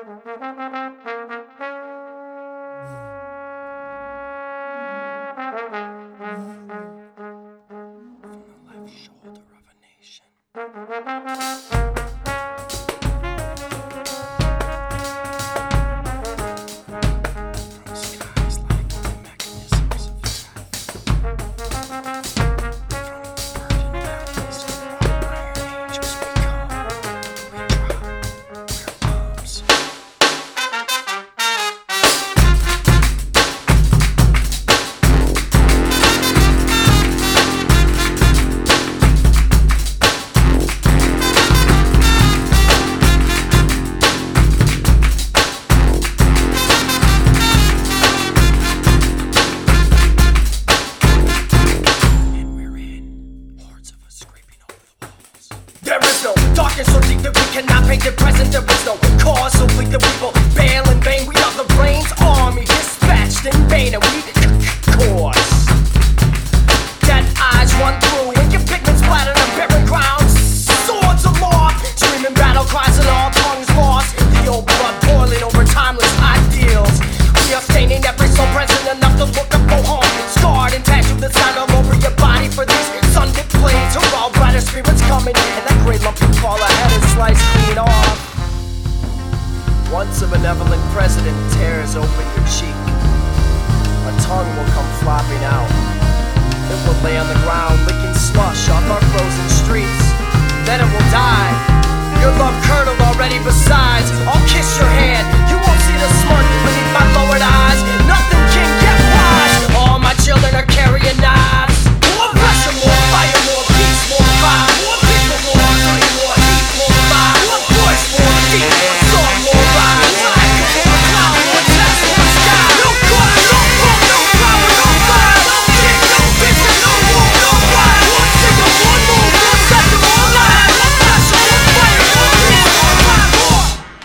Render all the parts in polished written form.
There is no darkness so deep that we cannot paint the present. There is no cause so bleak that we will bail in vain. We are the brains army dispatched in vain, and we course. Dead eyes run through and your pigments splattered on barren ground. Swords aloft, screaming battle cries and all tongues lost. The old blood boiling over timeless ideals. We are staining every soul present enough to look up for home. Scarred and tattooed the sign all over your body for these sunlit blades. Who all brighter spirits coming, and that great lump you call a head is sliced clean off. Once a benevolent president tears open your cheek, a tongue will come flopping out. It will lay on the ground, licking slush off our frozen streets. Then it will die. Your love curdled already besides. I'll kiss your hand. You won't see the smirk beneath my lowered eyes. Nothing can get wise. All my children are carrying knives. More pressure, more fire, more peace, more fire. More people, more hungry, more heat, more fire. More voice, more deep, more song, more rise. More cloud, more test, more sky. No cry, no hope, no power, no fire. No king, no vision, no war, no pride. One single, one move, one second, more life. More pressure, more fire, more peace, more fire, more.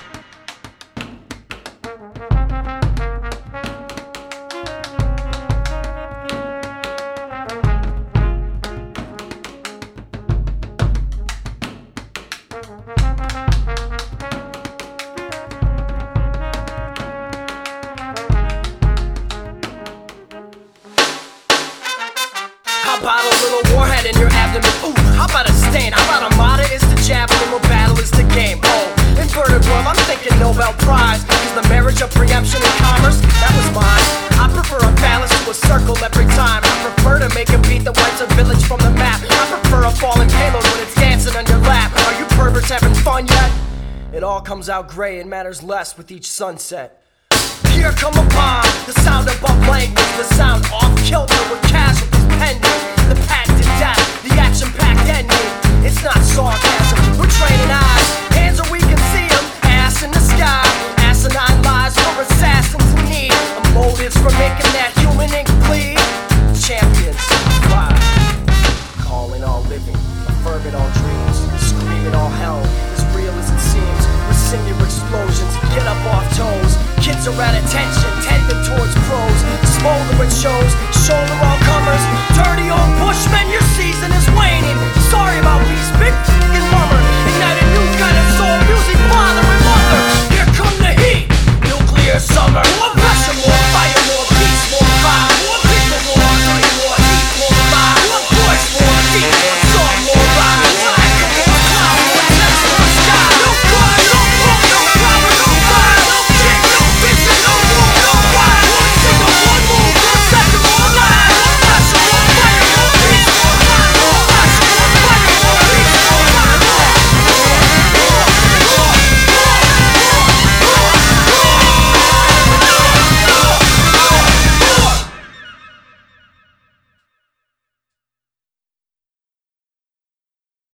How about a little warhead in your abdomen? Ooh, how about a stain? How about a Armada is the javelin, more battle is the game? Oh, inverted world, I'm thinking Nobel Prize. Is the marriage of preemption and commerce? That was mine. I prefer a phallus to a circle every time. I prefer to make a beat that wipes a village from the map. I prefer a falling payload when it's dancing on your lap. Are you perverts having fun yet? It all comes out gray and matters less with each sunset. Here come a bomb, the sound above language, the sound off kilter with casualties pending. The patented death, the action-packed ending. It's not sarcasm, we're training eyes. Hands are weak and see them, ass in the sky. Asinine lies for assassins who need motives for making that human ink bleed. Champions fly, calling all living, affirming all dreams, screaming all hell, as real as it seems. With singular explosions, get up off toes. Kids are at attention, tending towards pros. Smolder it shows, shoulder all comers. Dirty old bushmen, your season is waning. Sorry about these big f***ing mummer. Ignite a new kind of soul music, father and mother.